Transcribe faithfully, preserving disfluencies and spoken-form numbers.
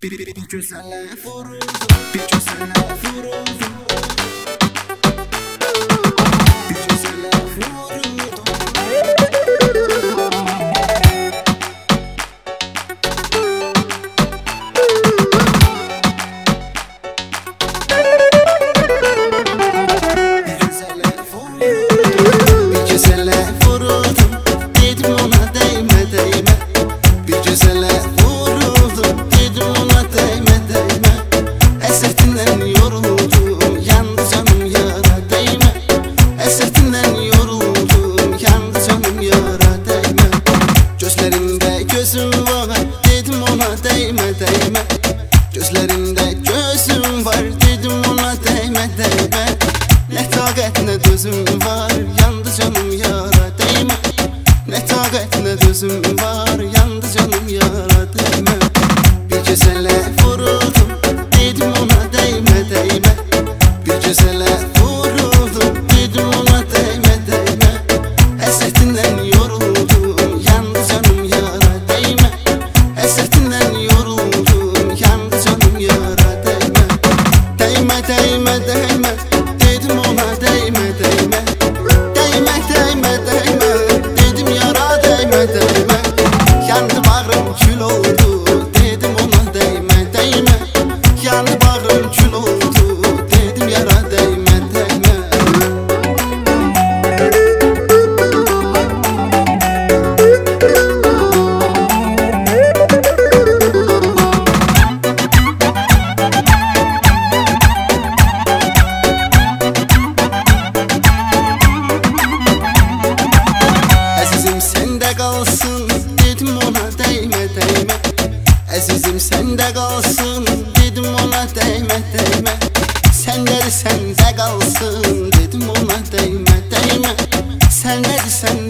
Bir, bir, bir güzelle vuruldum, bir güzelle vuruldum, bir güzelle vuruldum. Bir güzelle vuruldum, bir güzelle vuruldum, dedim ona değme değme. Bir güzelle vuruldum, dedim ona değme değme. Hasretinden yoruldum, yandı canım yara değme. Hasretinden yoruldum, yandı canım yara değme. Gözlerimde gözüm var, dedim ona değme değme. Gözlerimde gözüm var, dedim ona değme değme. Ne takat ne dözüm var, yandı canım yara değme. Ne takat ne dözüm var, yandı canım yara değme. Bir güzelle vuruldum, dedim ona değme değme. Bir güzelle vuruldum, dedim ona değme değme. Hasretinden yoruldum, yandı canım yara değme. Hasretinden yoruldum, yandı canım yara değme. Değme değme değme, dedim ona değme değme. Değme değme değme, dedim yara değme değme. Yandı bağrım kül oldu, dedim ona değme değme. Yandı bağrım kül oldu, dedim yara değme değme. Azizim sende kalsın, dedim ona değme değme. Azizim sende kalsın, dedim ona değme değme. Senleri sende kalsın, dedim ona değme değme. Senleri sende